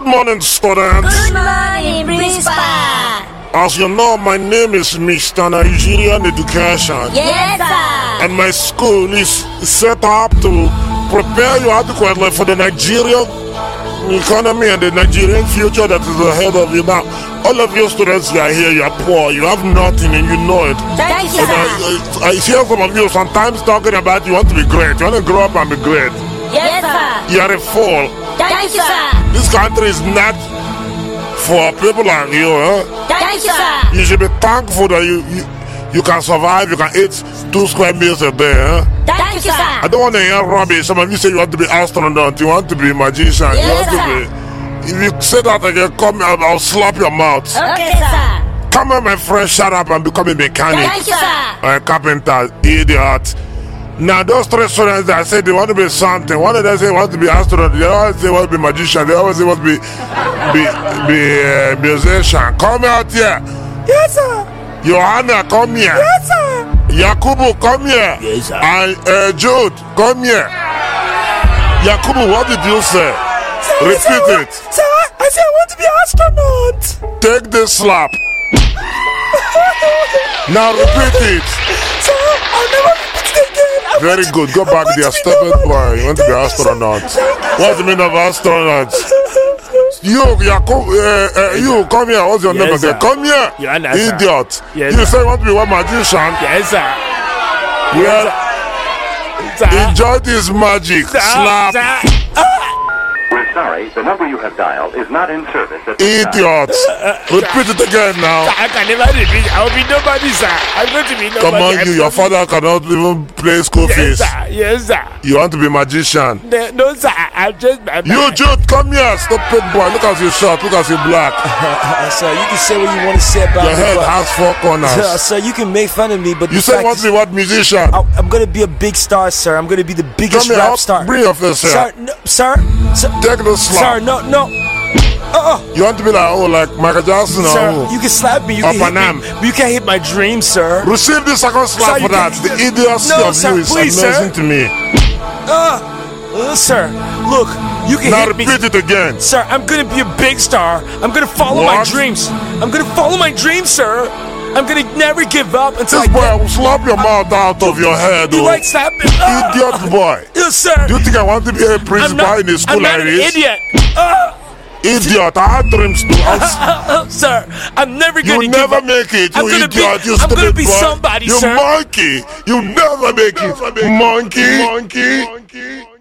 morning, students. Good morning, principal. As you know, my name is Mr. Nigerian Education. Yes, sir. And my school is set up to prepare you adequately for the Nigerian economy and the Nigerian future that is ahead of you now. All of you students, you are here, you are poor, you have nothing and you know it. Thank you, sir. I hear some of you sometimes talking about you want to be great. You want to grow up and be great. Yes, sir. You are a fool. Thank you, sir. This country is not for people like you, huh? Thank you, sir. You should be thankful that you can survive, you can eat 2 square meals a day, huh? Thank you, sir. I don't want to hear rubbish. Some of you say you want to be astronaut, you want to be magician, you want to be. If you say that again, come out, I'll slap your mouth. Okay, sir. Come on, my friend, shut up and become a mechanic. Thank you, sir. Or a carpenter, idiot. Now, those 3 students that say they want to be something, one of them say they want to be astronaut, they always say they want to be magician, they always say they want to be musician. Come out here. Yes, sir. Johanna, come here. Yes, sir. Yakubu, come here. Yes, sir. And Jude, come here. Yakubu, what did you say? Sir, Repeat it. Sir, I said I want to be astronaut. Take this slap. Now repeat it. Sir, I'll never repeat it again. Very good. Go back there, stupid boy. You want to be astronaut. What's the meaning of astronaut? You, Yakubu, you come here. What's your name again? Sir. Come here, Johanna, idiot. Sir. Yes, You sir. say you want to be one magician. Yes, sir. Well, Sir. enjoy this magic. Sir. Slap. Sir. We're sorry, the number you have dialed is not in service at this time. Idiot. Repeat it again now. I can never repeat. I will be nobody, sir. I'm going to be nobody. Come on, I your promise. father cannot even play school Yes, fees. sir. Yes, sir. You want to be magician. No, sir. I'm just my You, Jude, come here, stupid boy. Look at you short, look at you black. Sir, you can say what you want to say about Your me, head but has 4 corners. sir, you can make fun of me, but You the say you fact want to is, be what musician? I'm gonna be a big star, sir. I'm gonna be the biggest Come here, rap star. bring your face Sir, here. no, sir, Take the slap. sir, no. You want to be like Michael Jackson or Sir, who? you can slap me, you Up can hit and me, but you can't hit my dreams, sir. Receive the second slap Sir, for you that. can't- The idiocy No, of sir, you is please, amazing sir. to me. Sir, look, you can Now hit me. repeat it again. Sir, I'm gonna be a big star. I'm gonna follow my What? dreams. I'm gonna follow my dreams, sir. I'm gonna never give up until This I boy get. will slap your mouth out of your head. You Oh. like slapping? Idiot boy. Yes, sir. Do you think I want to be a I'm principal not, in a school I'm not like an this? idiot. Idiot, I had dreams too. Sir, I'm never gonna You give never up. make it, I'm you gonna idiot, be, you I'm stupid gonna be boy. somebody, You sir. monkey. You never make it. Monkey.